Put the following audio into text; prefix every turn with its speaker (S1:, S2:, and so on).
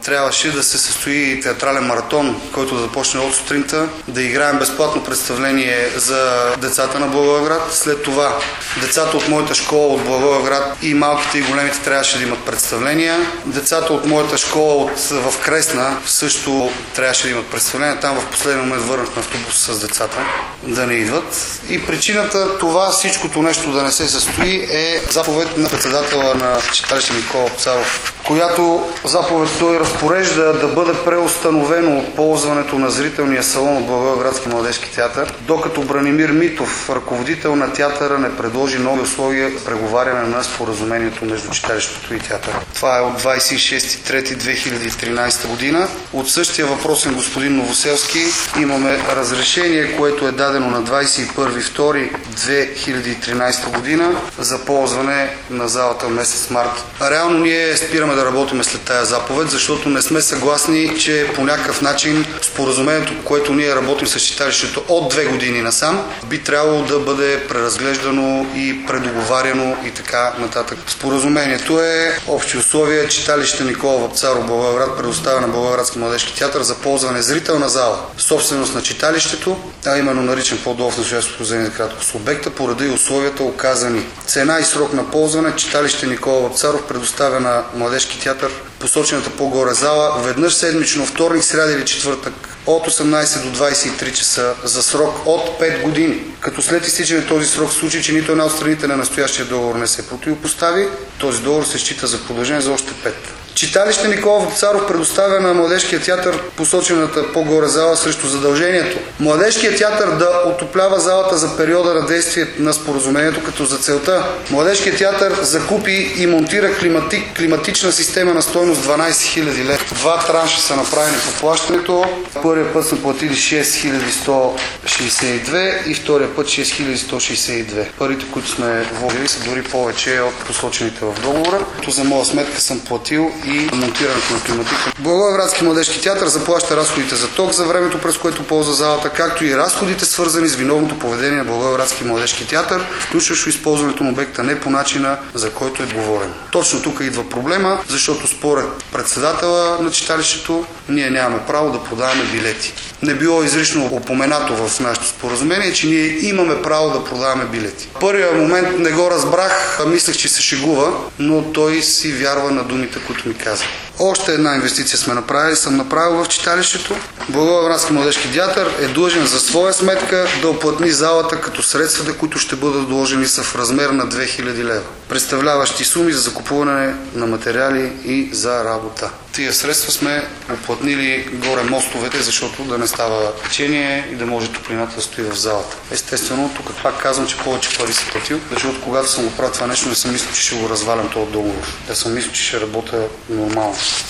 S1: Трябваше да се състои театрален маратон, който да започне от сутринта, да играем безплатно представление за децата на Благоевград. След това децата от моята школа от Благоевград и малките и големите трябваше да имат представления. Децата от моята школа в Кресна също трябваше да имат представления. Там в последния момент върнах на автобус с децата да не идват. И причината това всичкото нещо да не се състои е заповед на председателя на читалище Никола Вапцаров, която заповед той разпорежда да бъде преустановено ползването на зрителния салон от Благоевградски младежки театър, докато Бранимир Митов, ръководител на театъра, не предложи нови условия за преговаряне на споразумението между читалището и театъра. Това е от 26.3.2013 година. От същия въпросен господин Новоселски имаме разрешение, което е дадено на 21.2.2013 година за ползване на залата месец март. Реално ние спираме да работим след тая заповед, защото не сме съгласни, че по някакъв начин споразумението, по което ние работим с читалището от 2 години насам, би трябвало да бъде преразглеждано и предоговаряно и така нататък. Споразумението е общи условия: читалище Никола Вапцаров, Благоевград, предоставя на Благоевградски младежки театър за ползване зрителна зала, собственост на читалището, а именно наричан по-долу в настоящото споразумение за кратко с обекта, по реда и условията указани. Цена и срок на ползване: читалище Никола Вапцаров предоставя на младежки театър посочената по-горе зала веднъж седмично, вторник, сряда или четвъртък, от 18 до 23 часа за срок от 5 години. Като след изтичане този срок, в случай, че нито една от страните на настоящия договор не се противопостави, този договор се счита за продължен за още 5. Читалище Никола Вапцаров предоставя на Младежкия театър посочената по-горе зала срещу задължението Младежкият театър да отоплява залата за периода на действие на споразумението, като за целта Младежкият театър закупи и монтира климатична система на стойност 12 000 лева. Два транша са направени по плащането. Първия път са платили 6162 и втория път 6162. Парите, които сме вложили, са дори повече от посочените в договора. За моя сметка съм платил и монтирането на климатика. Благоевградски младежки театър заплаща разходите за ток за времето, през което ползва залата, както и разходите, свързани с виновното поведение на Благоевградски младежки театър, включващо използването на обекта не по начина, за който е договорен. Точно тук идва проблема, защото според председателя на читалището ние нямаме право да продаваме билети. Не било изрично упоменато в нашето споразумение, че ние имаме право да продаваме билети. В първия момент не го разбрах, мислех, че се шегува, но той си вярва на думите, които ми каза. Още една инвестиция съм направил в читалището. Благоевградски младежки театър е длъжен за своя сметка да оплътни залата, като средствата, които ще бъдат вложени, са в размер на 2000 лева, представляващи суми за закупуване на материали и за работа. Тия средства сме оплътнили горе мостовете, защото да не става течение и да може топлината да стои в залата. Естествено, тук пак казвам, че повече пари си платил, защото когато съм го правил това нещо, не съм мислил, че ще го развалям този договор. Да съм мислил, че ще работя нормално.